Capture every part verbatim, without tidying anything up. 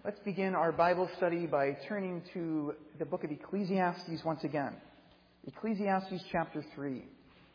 Let's begin our Bible study by turning to the book of Ecclesiastes once again. Ecclesiastes chapter three.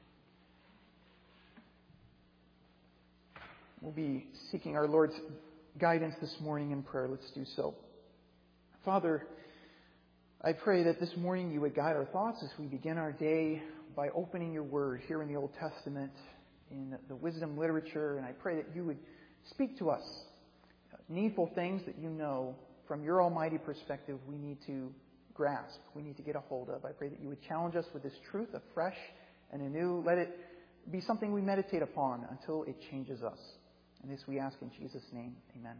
We'll be seeking our Lord's guidance this morning in prayer. Let's do so. Father, I pray that this morning you would guide our thoughts as we begin our day by opening your word here in the Old Testament, in the wisdom literature, and I pray that you would speak to us needful things that you know from your almighty perspective we need to grasp, we need to get a hold of. I pray that you would challenge us with this truth afresh and anew. Let it be something we meditate upon until it changes us. And this we ask in Jesus' name. Amen.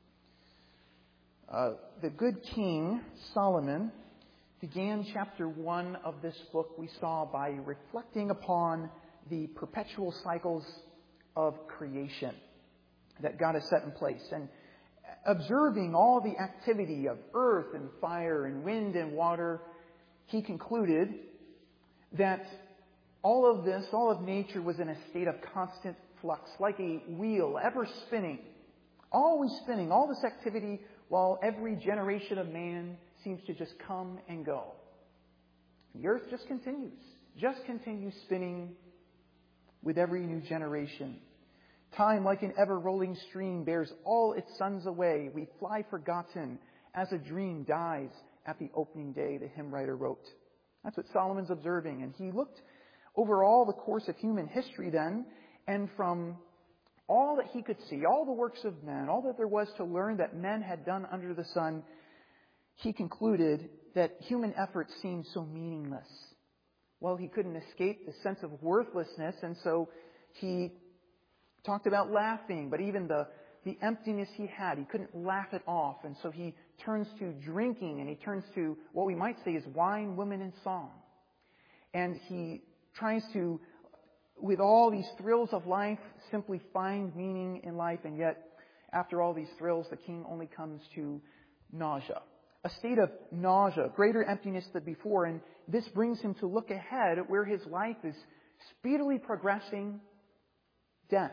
Uh, the good King Solomon began chapter one of this book, we saw, by reflecting upon the perpetual cycles of creation that God has set in place. And observing all the activity of earth and fire and wind and water, he concluded that all of this, all of nature was in a state of constant flux, like a wheel ever spinning, always spinning, all this activity, while every generation of man seems to just come and go. The earth just continues, just continues spinning with every new generation. Time, like an ever-rolling stream, bears all its sons away. We fly forgotten as a dream dies at the opening day, the hymn writer wrote. That's what Solomon's observing. And he looked over all the course of human history then, and from all that he could see, all the works of men, all that there was to learn that men had done under the sun, he concluded that human effort seemed so meaningless. Well, he couldn't escape the sense of worthlessness, and so he talked about laughing, but even the, the emptiness he had, he couldn't laugh it off. And so he turns to drinking, and he turns to what we might say is wine, women, and song. And he tries to, with all these thrills of life, simply find meaning in life. And yet, after all these thrills, the king only comes to nausea. A state of nausea, greater emptiness than before. And this brings him to look ahead at where his life is speedily progressing death.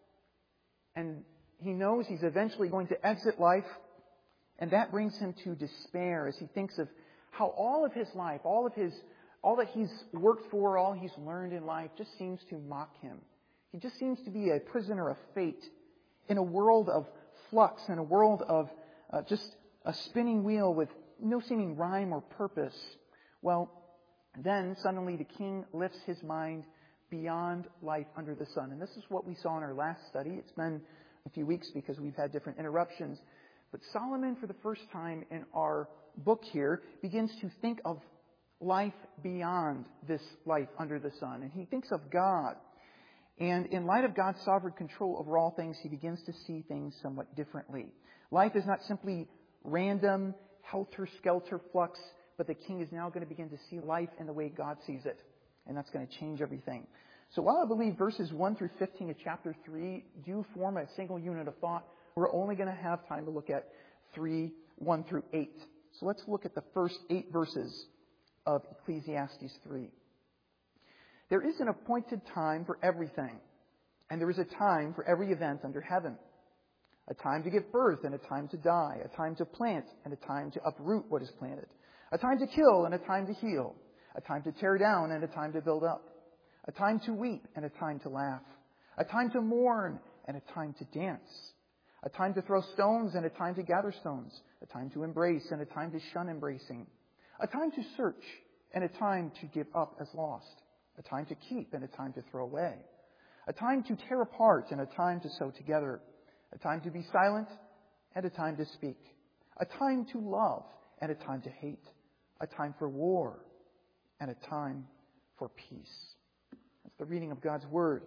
And he knows he's eventually going to exit life, and that brings him to despair as he thinks of how all of his life, all of his, all that he's worked for, all he's learned in life just seems to mock him. He just seems to be a prisoner of fate in a world of flux, in a world of uh, just a spinning wheel with no seeming rhyme or purpose. Well, then suddenly the king lifts his mind beyond life under the sun. And this is what we saw in our last study. It's been a few weeks because we've had different interruptions. But Solomon, for the first time in our book here, begins to think of life beyond this life under the sun. And he thinks of God. And in light of God's sovereign control over all things, he begins to see things somewhat differently. Life is not simply random, helter-skelter flux, but the king is now going to begin to see life in the way God sees it. And that's going to change everything. So while I believe verses one through fifteen of chapter three do form a single unit of thought, we're only going to have time to look at three, one through eight. So let's look at the first eight verses of Ecclesiastes three. There is an appointed time for everything, and there is a time for every event under heaven. A time to give birth and a time to die, a time to plant and a time to uproot what is planted, a time to kill and a time to heal, a time to tear down and a time to build up, a time to weep and a time to laugh, a time to mourn and a time to dance, a time to throw stones and a time to gather stones, a time to embrace and a time to shun embracing, a time to search and a time to give up as lost, a time to keep and a time to throw away, a time to tear apart and a time to sew together, a time to be silent and a time to speak, a time to love and a time to hate, a time for war and a time for peace. That's the reading of God's Word.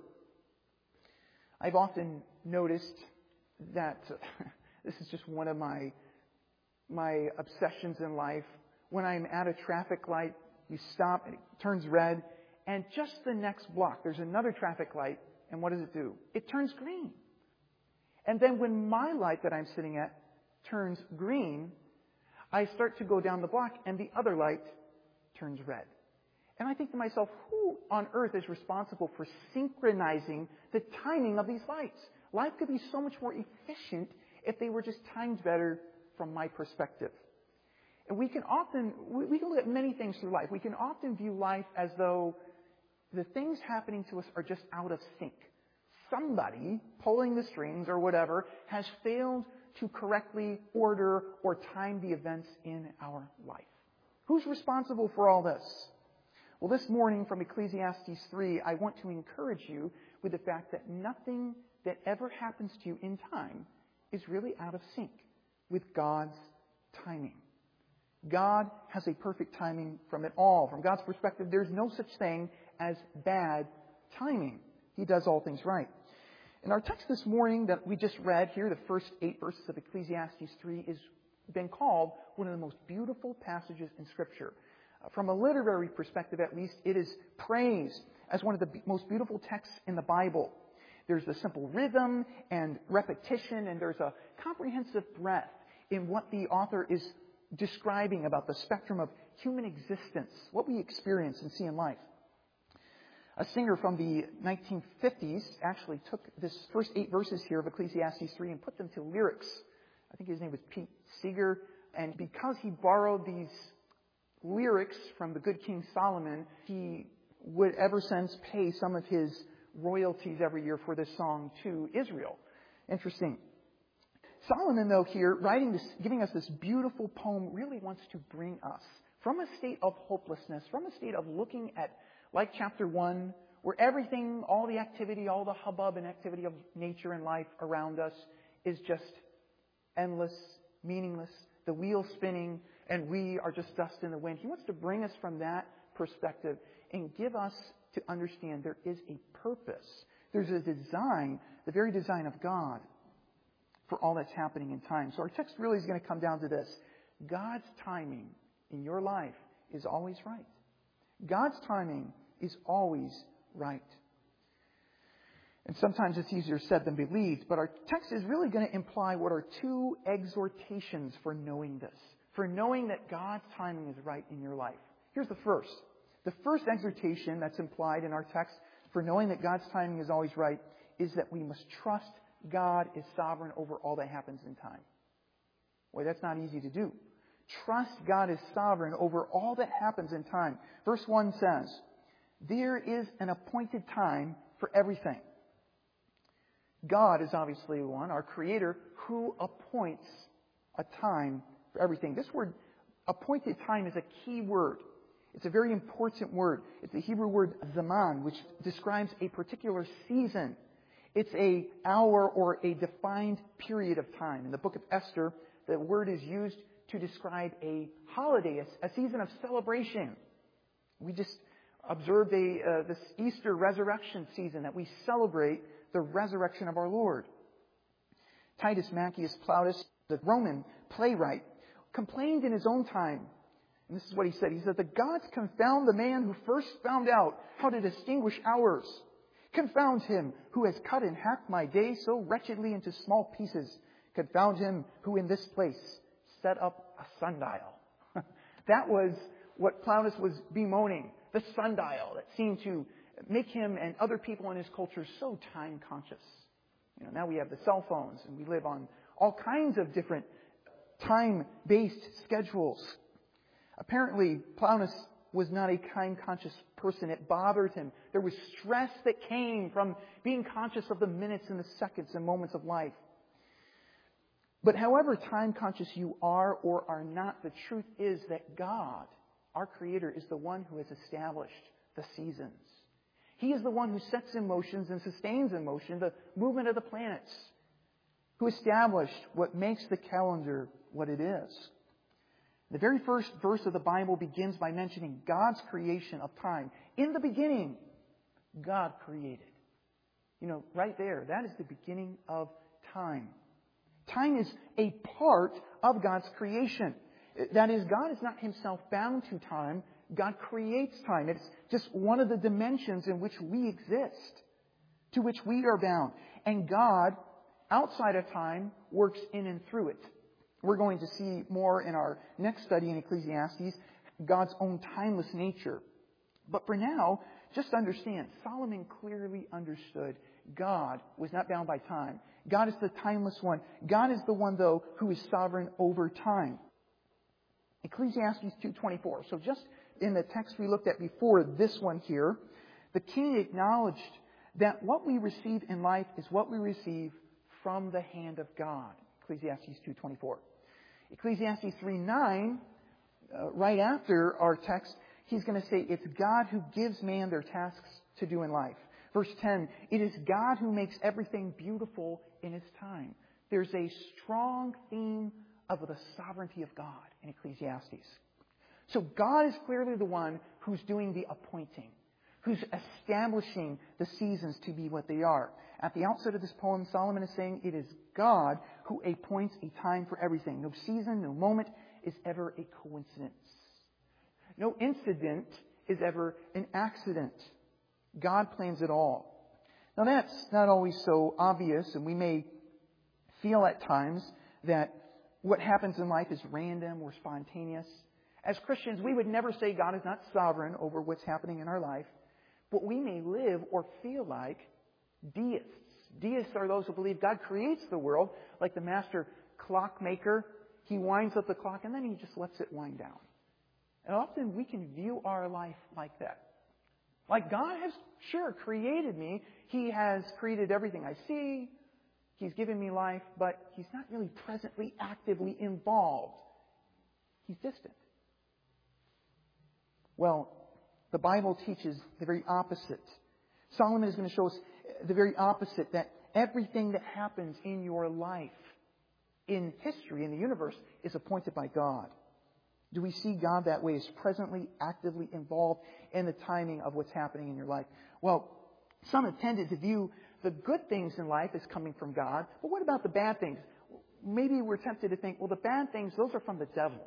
I've often noticed that this is just one of my, my obsessions in life. When I'm at a traffic light, you stop, and it turns red, and just the next block, there's another traffic light, and what does it do? It turns green. And then when my light that I'm sitting at turns green, I start to go down the block, and the other light turns red. And I think to myself, who on earth is responsible for synchronizing the timing of these lights? Life could be so much more efficient if they were just timed better from my perspective. And we can often, we can look at many things through life. We can often view life as though the things happening to us are just out of sync. Somebody pulling the strings or whatever has failed to correctly order or time the events in our life. Who's responsible for all this? Well, this morning from Ecclesiastes three, I want to encourage you with the fact that nothing that ever happens to you in time is really out of sync with God's timing. God has a perfect timing from it all. From God's perspective, there's no such thing as bad timing. He does all things right. And our text this morning that we just read here, the first eight verses of Ecclesiastes three, has been called one of the most beautiful passages in Scripture. Uh, from a literary perspective, at least, it is praised as one of the most beautiful texts in the Bible. There's the simple rhythm and repetition, and there's a comprehensive breadth in what the author is describing about the spectrum of human existence, what we experience and see in life. A singer from the nineteen fifties actually took this first eight verses here of Ecclesiastes three and put them to lyrics. I think his name was Pete Seeger. And because he borrowed these lyrics from the good King Solomon, he would ever since pay some of his royalties every year for this song to Israel. Interesting. Solomon, though, here, writing this, giving us this beautiful poem, really wants to bring us from a state of hopelessness, from a state of looking at, like chapter one, where everything, all the activity, all the hubbub and activity of nature and life around us is just endless, meaningless, the wheel spinning, and we are just dust in the wind. He wants to bring us from that perspective and give us to understand there is a purpose. There's a design, the very design of God, for all that's happening in time. So our text really is going to come down to this. God's timing in your life is always right. God's timing is always right. And sometimes it's easier said than believed, but our text is really going to imply what are two exhortations for knowing this, for knowing that God's timing is right in your life. Here's the first. The first exhortation that's implied in our text for knowing that God's timing is always right is that we must trust God is sovereign over all that happens in time. Boy, that's not easy to do. Trust God is sovereign over all that happens in time. Verse one says, there is an appointed time for everything. God is obviously the one, our Creator, who appoints a time for everything. This word, appointed time, is a key word. It's a very important word. It's the Hebrew word zaman, which describes a particular season. It's a hour or a defined period of time. In the book of Esther, the word is used to describe a holiday, a, a season of celebration. We just observed a, uh, this Easter resurrection season that we celebrate the resurrection of our Lord. Titus Maccius Plautus, the Roman playwright, complained in his own time. And this is what he said. He said, the gods confound the man who first found out how to distinguish hours. Confound him who has cut in half my day so wretchedly into small pieces. Confound him who in this place set up a sundial. That was what Plautus was bemoaning. The sundial that seemed to make him and other people in his culture so time conscious. You know, now we have the cell phones and we live on all kinds of different time-based schedules. Apparently, Plautus was not a time-conscious person. It bothered him. There was stress that came from being conscious of the minutes and the seconds and moments of life. But however time-conscious you are or are not, the truth is that God, our Creator, is the one who has established the seasons. He is the one who sets in motion and sustains in motion the movement of the planets, who established what makes the calendar what it is. The very first verse of the Bible begins by mentioning God's creation of time. In the beginning, God created. You know, right there, that is the beginning of time. Time is a part of God's creation. That is, God is not Himself bound to time. God creates time. It's just one of the dimensions in which we exist, to which we are bound. And God, outside of time, works in and through it. We're going to see more in our next study in Ecclesiastes, God's own timeless nature. But for now, just understand, Solomon clearly understood God was not bound by time. God is the timeless one. God is the one, though, who is sovereign over time. Ecclesiastes two twenty-four. So just in the text we looked at before this one here, the king acknowledged that what we receive in life is what we receive from the hand of God. Ecclesiastes two twenty-four. Ecclesiastes three nine, uh, right after our text, he's going to say it's God who gives man their tasks to do in life. Verse ten, it is God who makes everything beautiful in His time. There's a strong theme of the sovereignty of God in Ecclesiastes. So God is clearly the one who's doing the appointing, who's establishing the seasons to be what they are. At the outset of this poem, Solomon is saying it is God who appoints a time for everything. No season, no moment is ever a coincidence. No incident is ever an accident. God plans it all. Now that's not always so obvious, and we may feel at times that what happens in life is random or spontaneous. As Christians, we would never say God is not sovereign over what's happening in our life, but we may live or feel like deists. Deists are those who believe God creates the world, like the master clockmaker. He winds up the clock and then He just lets it wind down. And often we can view our life like that. Like God has, sure, created me. He has created everything I see. He's given me life, but He's not really presently, actively involved. He's distant. Well, the Bible teaches the very opposite. Solomon is going to show us the very opposite, that everything that happens in your life, in history, in the universe, is appointed by God. Do we see God that way, as presently, actively involved in the timing of what's happening in your life? Well, some have tended to view the good things in life as coming from God, but what about the bad things? Maybe we're tempted to think, well, the bad things, those are from the devil.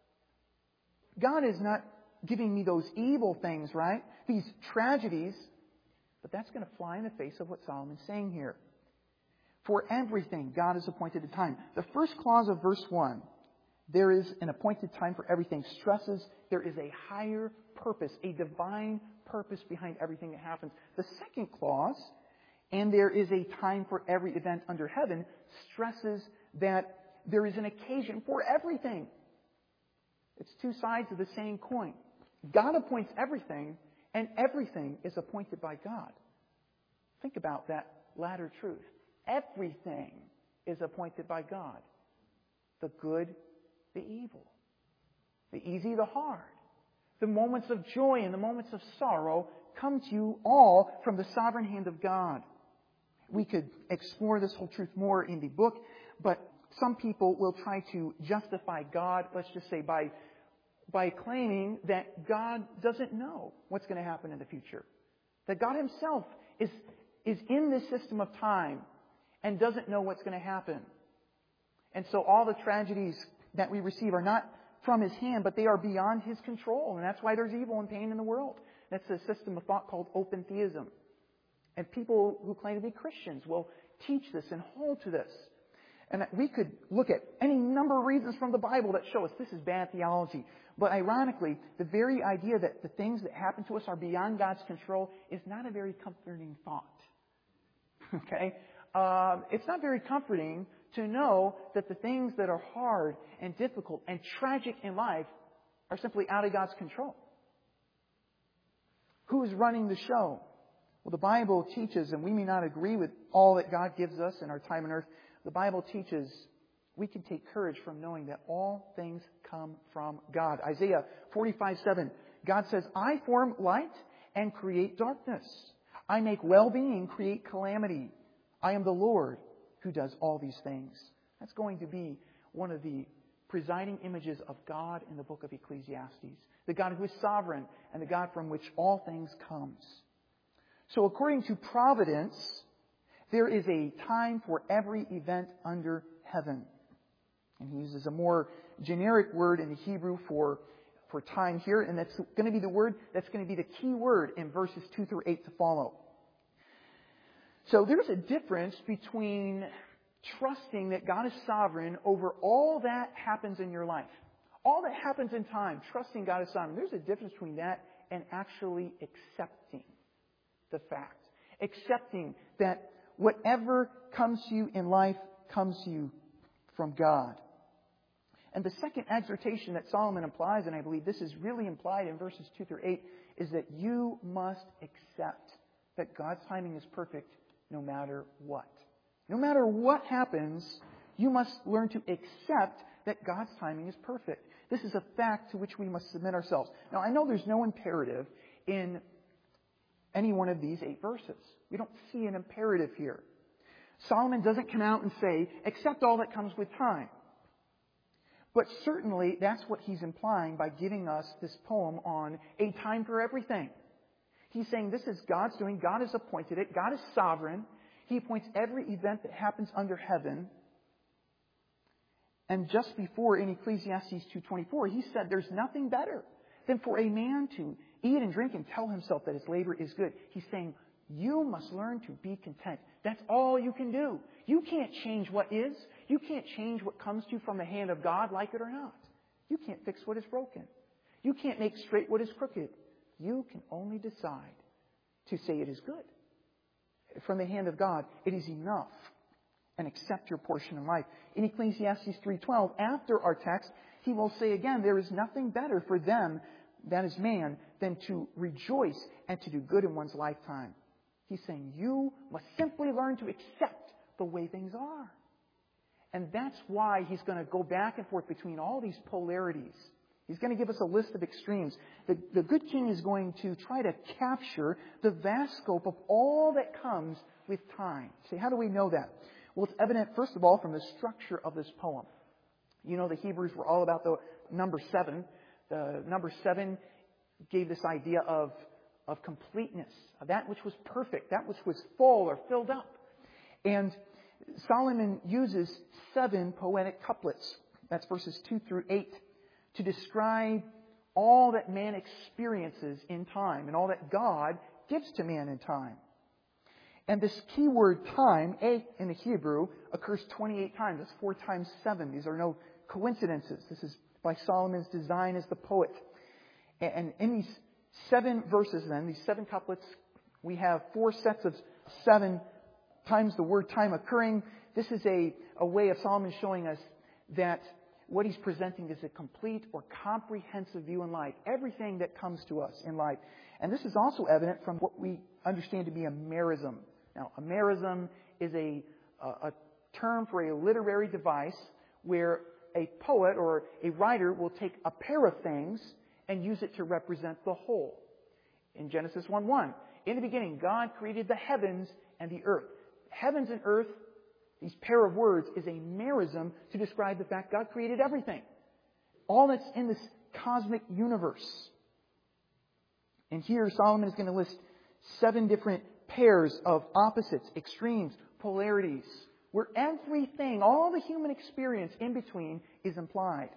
God is not giving me those evil things, right? These tragedies. But that's going to fly in the face of what Solomon's saying here. For everything, God has appointed a time. The first clause of verse one, there is an appointed time for everything, stresses there is a higher purpose, a divine purpose behind everything that happens. The second clause, and there is a time for every event under heaven, stresses that there is an occasion for everything. It's two sides of the same coin. God appoints everything, and everything is appointed by God. Think about that latter truth. Everything is appointed by God. The good, the evil. The easy, the hard. The moments of joy and the moments of sorrow come to you all from the sovereign hand of God. We could explore this whole truth more in the book, but some people will try to justify God, let's just say, by by claiming that God doesn't know what's going to happen in the future. That God Himself is, is in this system of time and doesn't know what's going to happen. And so all the tragedies that we receive are not from His hand, but they are beyond His control. And that's why there's evil and pain in the world. That's a system of thought called open theism. And people who claim to be Christians will teach this and hold to this. And we could look at any number of reasons from the Bible that show us this is bad theology. But ironically, the very idea that the things that happen to us are beyond God's control is not a very comforting thought. Okay? Uh, it's not very comforting to know that the things that are hard and difficult and tragic in life are simply out of God's control. Who is running the show? Well, the Bible teaches, and we may not agree with all that God gives us in our time on earth, the Bible teaches we can take courage from knowing that all things come from God. Isaiah forty-five seven, God says, I form light and create darkness. I make well-being, create calamity. I am the Lord who does all these things. That's going to be one of the presiding images of God in the book of Ecclesiastes. The God who is sovereign and the God from which all things comes. So according to providence, there is a time for every event under heaven. And he uses a more generic word in the Hebrew for, for time here, and that's going to be the word, that's going to be the key word in verses two through eight to follow. So there's a difference between trusting that God is sovereign over all that happens in your life. All that happens in time, trusting God is sovereign. There's a difference between that and actually accepting the fact. Accepting that whatever comes to you in life comes to you from God. And the second exhortation that Solomon implies, and I believe this is really implied in verses two through eight, is that you must accept that God's timing is perfect no matter what. No matter what happens, you must learn to accept that God's timing is perfect. This is a fact to which we must submit ourselves. Now, I know there's no imperative in any one of these eight verses. We don't see an imperative here. Solomon doesn't come out and say, accept all that comes with time. But certainly, that's what he's implying by giving us this poem on a time for everything. He's saying this is God's doing. God has appointed it. God is sovereign. He appoints every event that happens under heaven. And just before in Ecclesiastes two twenty-four, he said there's nothing better than for a man to eat and drink and tell himself that his labor is good. He's saying you must learn to be content. That's all you can do. You can't change what is. You can't change what comes to you from the hand of God, like it or not. You can't fix what is broken. You can't make straight what is crooked. You can only decide to say it is good. From the hand of God, it is enough. And accept your portion in life. In Ecclesiastes three twelve, after our text, he will say again, there is nothing better for them, that is man, than to rejoice and to do good in one's lifetime. He's saying you must simply learn to accept the way things are. And that's why he's going to go back and forth between all these polarities. He's going to give us a list of extremes. The, the good king is going to try to capture the vast scope of all that comes with time. See, how do we know that? Well, it's evident, first of all, from the structure of this poem. You know, the Hebrews were all about the number seven. The number seven gave this idea of, of completeness, of that which was perfect, that which was full or filled up. And Solomon uses seven poetic couplets, that's verses two through eight, to describe all that man experiences in time and all that God gives to man in time. And this key word time, a in the Hebrew, occurs twenty-eight times. That's four times seven. These are no coincidences. This is by Solomon's design as the poet. And in these seven verses then, these seven couplets, we have four sets of seven times the word time occurring. This is a, a way of Solomon showing us that what he's presenting is a complete or comprehensive view in life. Everything that comes to us in life. And this is also evident from what we understand to be a merism. Now, a merism is a, a, a term for a literary device where a poet or a writer will take a pair of things and use it to represent the whole. In Genesis one one, in the beginning, God created the heavens and the earth. Heavens and earth, these pair of words, is a merism to describe the fact God created everything. All that's in this cosmic universe. And here Solomon is going to list seven different pairs of opposites, extremes, polarities, where everything, all the human experience in between is implied.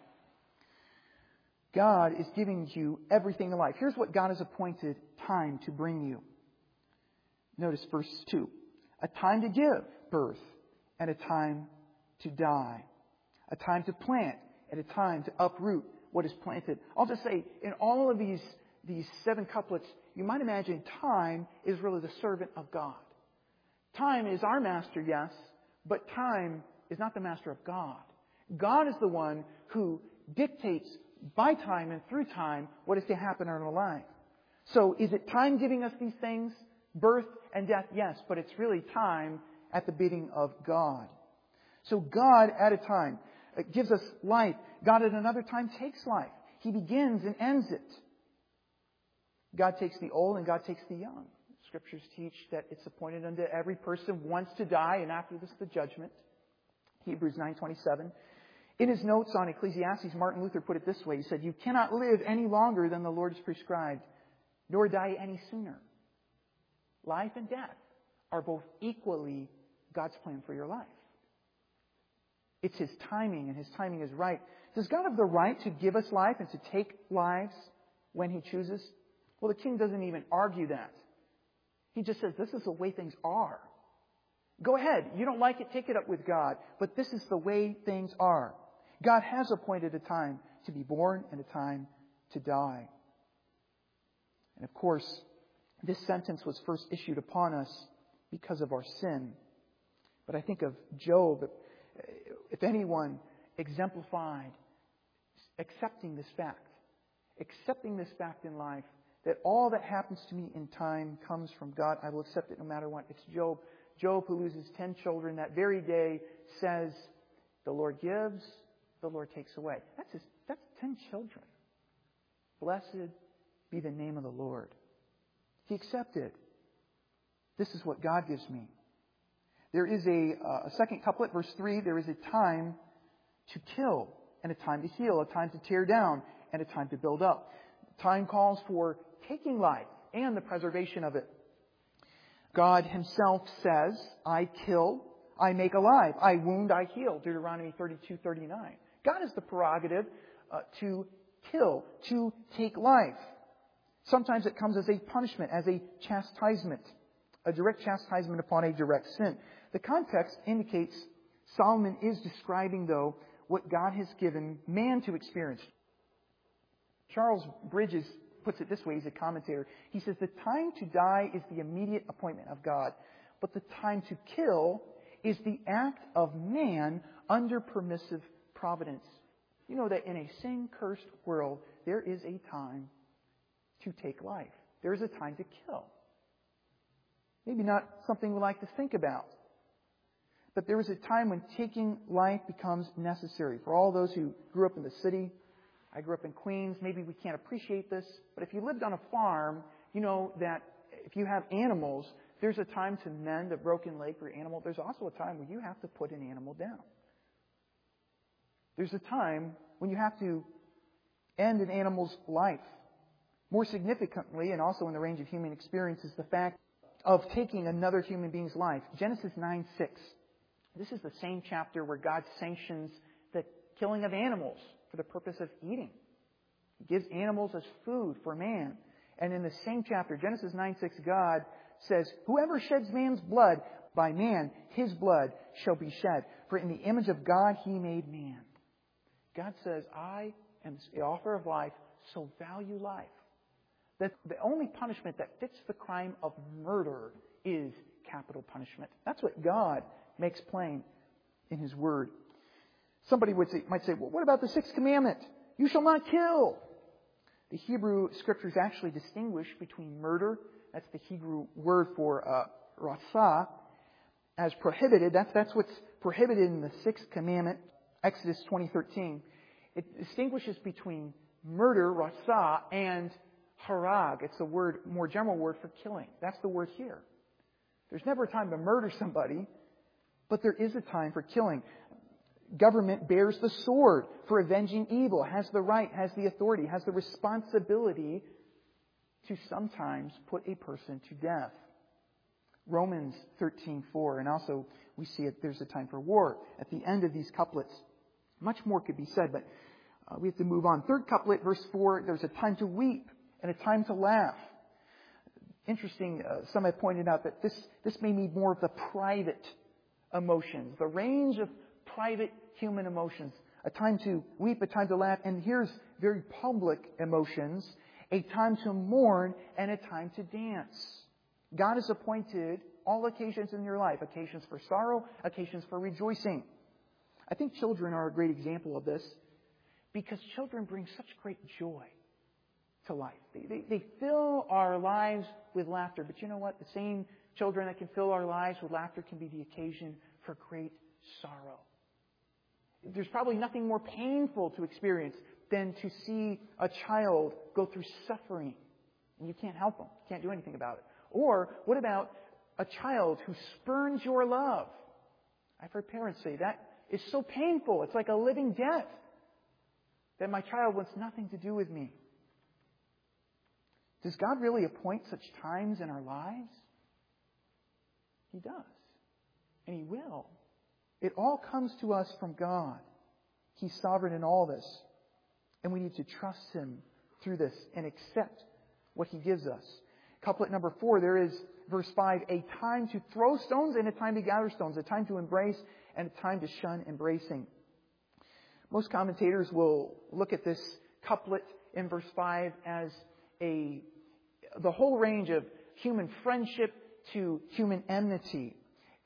God is giving you everything in life. Here's what God has appointed time to bring you. Notice verse two. A time to give birth and a time to die. A time to plant and a time to uproot what is planted. I'll just say, in all of these, these seven couplets, you might imagine time is really the servant of God. Time is our master, yes, but time is not the master of God. God is the one who dictates by time and through time what is to happen in our life. So is it time giving us these things? Birth and death, yes, but it's really time at the bidding of God. So God at a time gives us life. God at another time takes life. He begins and ends it. God takes the old and God takes the young. Scriptures teach that it's appointed unto every person once to die, and after this the judgment. Hebrews nine twenty-seven. In his notes on Ecclesiastes, Martin Luther put it this way. He said, "You cannot live any longer than the Lord has prescribed, nor die any sooner." Life and death are both equally God's plan for your life. It's His timing, and His timing is right. Does God have the right to give us life and to take lives when He chooses? Well, the king doesn't even argue that. He just says, this is the way things are. Go ahead. You don't like it, take it up with God. But this is the way things are. God has appointed a time to be born and a time to die. And of course, this sentence was first issued upon us because of our sin. But I think of Job, if anyone exemplified accepting this fact, accepting this fact in life, that all that happens to me in time comes from God. I will accept it no matter what. It's Job. Job, who loses ten children that very day, says, the Lord gives, the Lord takes away. That's his, that's ten children. Blessed be the name of the Lord. He accepted. This is what God gives me. There is a, uh, a second couplet, verse three. There is a time to kill and a time to heal, a time to tear down and a time to build up. Time calls for taking life and the preservation of it. God Himself says, I kill, I make alive. I wound, I heal. Deuteronomy thirty-two thirty-nine. God has the prerogative uh, to kill, to take life. Sometimes it comes as a punishment, as a chastisement, a direct chastisement upon a direct sin. The context indicates Solomon is describing, though, what God has given man to experience. Charles Bridges puts it this way, he's a commentator. He says, the time to die is the immediate appointment of God, but the time to kill is the act of man under permissive providence. You know that in a sin-cursed world, there is a time to take life. There is a time to kill. Maybe not something we like to think about. But there is a time when taking life becomes necessary. For all those who grew up in the city, I grew up in Queens, maybe we can't appreciate this, but if you lived on a farm, you know that if you have animals, there's a time to mend a broken leg for your animal. There's also a time when you have to put an animal down. There's a time when you have to end an animal's life. More significantly, and also in the range of human experience, is the fact of taking another human being's life. Genesis nine six. This is the same chapter where God sanctions the killing of animals for the purpose of eating. He gives animals as food for man. And in the same chapter, Genesis nine six, God says, whoever sheds man's blood, by man his blood shall be shed. For in the image of God he made man. God says, I am the author of life, so value life. That the only punishment that fits the crime of murder is capital punishment. That's what God makes plain in His Word. Somebody would say, might say, well, what about the sixth commandment? You shall not kill. The Hebrew Scriptures actually distinguish between murder, that's the Hebrew word for uh, ratzah, as prohibited. That's, that's what's prohibited in the sixth commandment, Exodus twenty thirteen. It distinguishes between murder, ratzah, and harag. It's a word, more general word for killing. That's the word here. There's never a time to murder somebody, but there is a time for killing. Government bears the sword for avenging evil, has the right, has the authority, has the responsibility to sometimes put a person to death. Romans thirteen four, and also we see it, there's a time for war at the end of these couplets. Much more could be said, but uh, we have to move on. Third couplet, verse four, there's a time to weep and a time to laugh. Interesting, uh, some have pointed out that this, this may need more of the private emotions, the range of private human emotions. A time to weep, a time to laugh, and here's very public emotions, a time to mourn and a time to dance. God has appointed all occasions in your life, occasions for sorrow, occasions for rejoicing. I think children are a great example of this because children bring such great joy to life. They, they, they fill our lives with laughter. But you know what? The same children that can fill our lives with laughter can be the occasion for great sorrow. There's probably nothing more painful to experience than to see a child go through suffering. And you can't help them. You can't do anything about it. Or what about a child who spurns your love? I've heard parents say that is so painful. It's like a living death that my child wants nothing to do with me. Does God really appoint such times in our lives? He does. And He will. It all comes to us from God. He's sovereign in all this. And we need to trust Him through this and accept what He gives us. Couplet number four, there is, verse five, a time to throw stones and a time to gather stones, a time to embrace and a time to shun embracing. Most commentators will look at this couplet in verse five as a the whole range of human friendship to human enmity.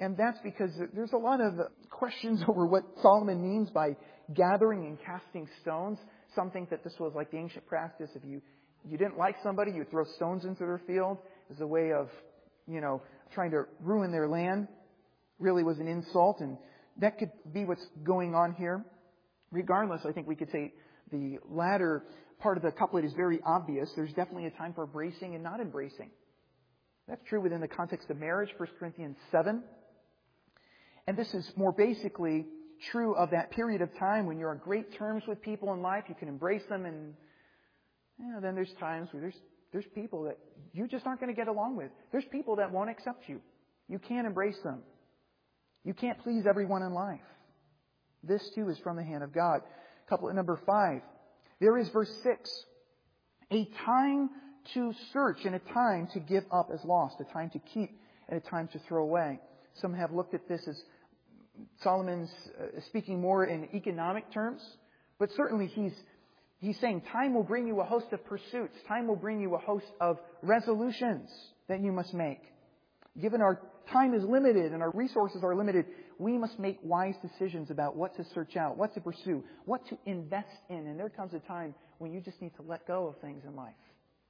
And that's because there's a lot of questions over what Solomon means by gathering and casting stones. Some think that this was like the ancient practice. If you, you didn't like somebody, you'd throw stones into their field as a way of, you know, trying to ruin their land. Really was an insult, and that could be what's going on here. Regardless, I think we could say the latter part of the couplet is very obvious. There's definitely a time for embracing and not embracing. That's true within the context of marriage, First Corinthians seven. And this is more basically true of that period of time when you're on great terms with people in life. You can embrace them, and you know, then there's times where there's there's people that you just aren't going to get along with. There's people that won't accept you. You can't embrace them. You can't please everyone in life. This too is from the hand of God. Couplet number five. There is verse six. A time to search and a time to give up as lost. A time to keep and a time to throw away. Some have looked at this as Solomon's uh, speaking more in economic terms. But certainly he's he's saying time will bring you a host of pursuits. Time will bring you a host of resolutions that you must make. Given our time is limited and our resources are limited, we must make wise decisions about what to search out, what to pursue, what to invest in. And there comes a time when you just need to let go of things in life.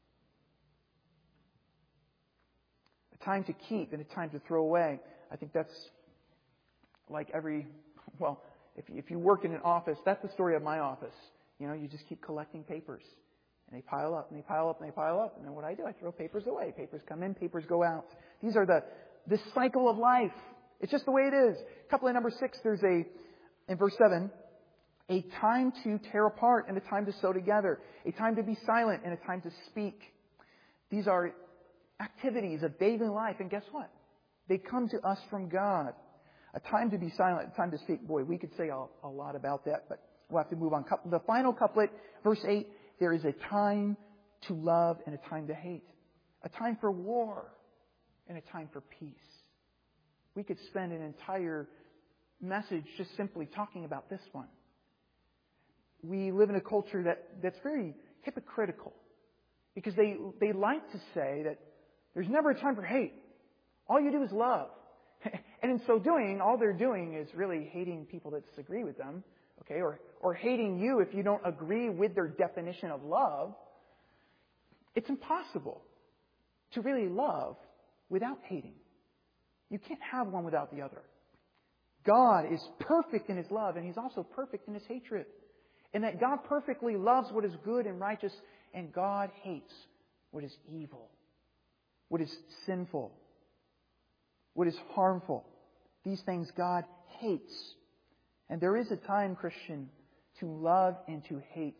A time to keep and a time to throw away. I think that's like every, well, if you, if you work in an office, that's the story of my office. You know, you just keep collecting papers. And they pile up, and they pile up, and they pile up. And then what I do, I throw papers away. Papers come in, papers go out. These are the this cycle of life. It's just the way it is. Couplet number six, there's a, in verse seven, a time to tear apart and a time to sew together. A time to be silent and a time to speak. These are activities of daily life. And guess what? They come to us from God. A time to be silent, a time to speak. Boy, we could say a, a lot about that, but we'll have to move on. The final couplet, verse eight, there is a time to love and a time to hate. A time for war and a time for peace. We could spend an entire message just simply talking about this one. We live in a culture that, that's very hypocritical because they, they like to say that there's never a time for hate. All you do is love. And in so doing, all they're doing is really hating people that disagree with them, okay, or, or hating you if you don't agree with their definition of love. It's impossible to really love without hating. You can't have one without the other. God is perfect in His love, and He's also perfect in His hatred. And that God perfectly loves what is good and righteous, and God hates what is evil, what is sinful, what is harmful. These things God hates. And there is a time, Christian, to love and to hate.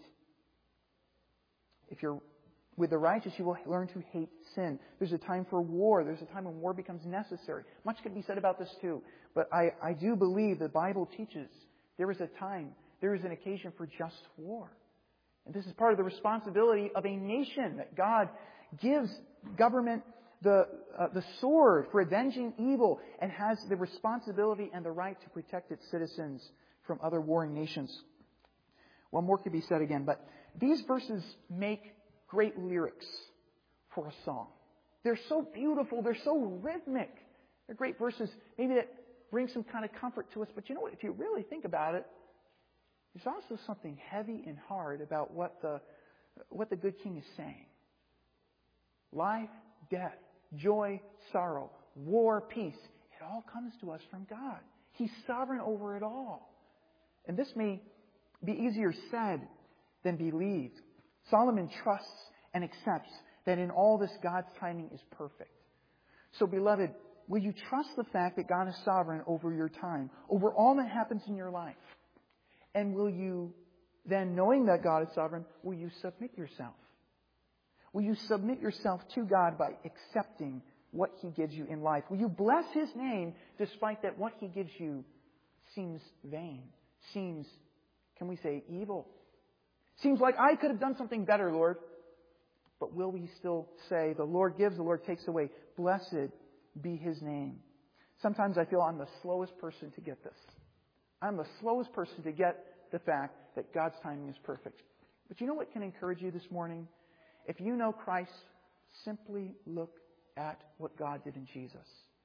If you're with the righteous, you will learn to hate sin. There's a time for war. There's a time when war becomes necessary. Much could be said about this too. But I, I do believe the Bible teaches there is a time, there is an occasion for just war. And this is part of the responsibility of a nation, that God gives government the uh, the sword for avenging evil and has the responsibility and the right to protect its citizens from other warring nations. Well, more could be said again, but these verses make great lyrics for a song. They're so beautiful. They're so rhythmic. They're great verses. Maybe that brings some kind of comfort to us. But you know what? If you really think about it, there's also something heavy and hard about what the what the good King is saying. Life, death, joy, sorrow, war, peace. It all comes to us from God. He's sovereign over it all. And this may be easier said than believed. Solomon trusts and accepts that in all this God's timing is perfect. So, beloved, will you trust the fact that God is sovereign over your time, over all that happens in your life? And will you then, knowing that God is sovereign, will you submit yourself? Will you submit yourself to God by accepting what He gives you in life? Will you bless His name despite that what He gives you seems vain, seems, can we say, evil? Seems like I could have done something better, Lord. But will we still say, the Lord gives, the Lord takes away. Blessed be His name. Sometimes I feel I'm the slowest person to get this. I'm the slowest person to get the fact that God's timing is perfect. But you know what can encourage you this morning? If you know Christ, simply look at what God did in Jesus.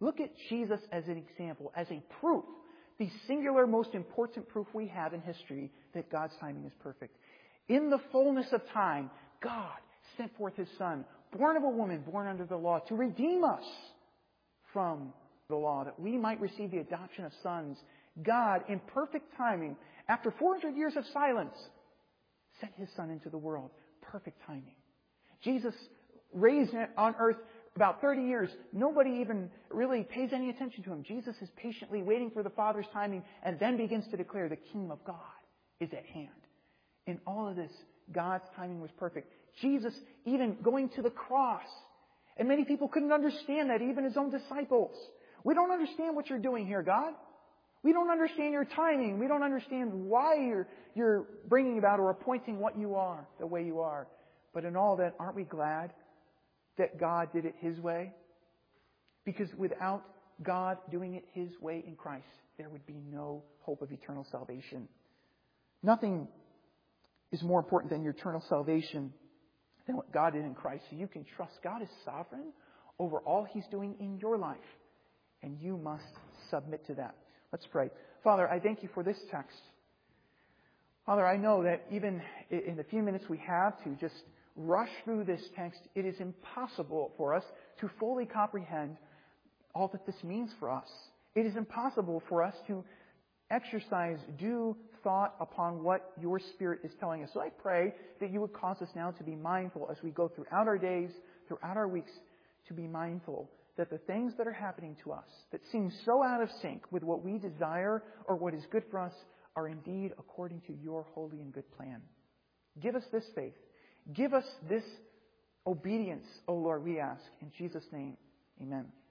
Look at Jesus as an example, as a proof, the singular most important proof we have in history that God's timing is perfect. In the fullness of time, God sent forth His Son, born of a woman, born under the law, to redeem us from the law, that we might receive the adoption of sons. God, in perfect timing, after four hundred years of silence, sent His Son into the world. Perfect timing. Jesus raised on earth about thirty years. Nobody even really pays any attention to Him. Jesus is patiently waiting for the Father's timing and then begins to declare the kingdom of God is at hand. In all of this, God's timing was perfect. Jesus even going to the cross. And many people couldn't understand that, even His own disciples. We don't understand what you're doing here, God. We don't understand your timing. We don't understand why you're, you're bringing about or appointing what you are, the way you are. But in all that, aren't we glad that God did it His way? Because without God doing it His way in Christ, there would be no hope of eternal salvation. Nothing is more important than your eternal salvation than what God did in Christ. So you can trust God is sovereign over all He's doing in your life. And you must submit to that. Let's pray. Father, I thank You for this text. Father, I know that even in the few minutes we have to just rush through this text, it is impossible for us to fully comprehend all that this means for us. It is impossible for us to exercise due thought upon what Your Spirit is telling us. So I pray that You would cause us now to be mindful as we go throughout our days, throughout our weeks, to be mindful that the things that are happening to us that seem so out of sync with what we desire or what is good for us are indeed according to Your holy and good plan. Give us this faith. Give us this obedience, O Lord, we ask. In Jesus' name, amen.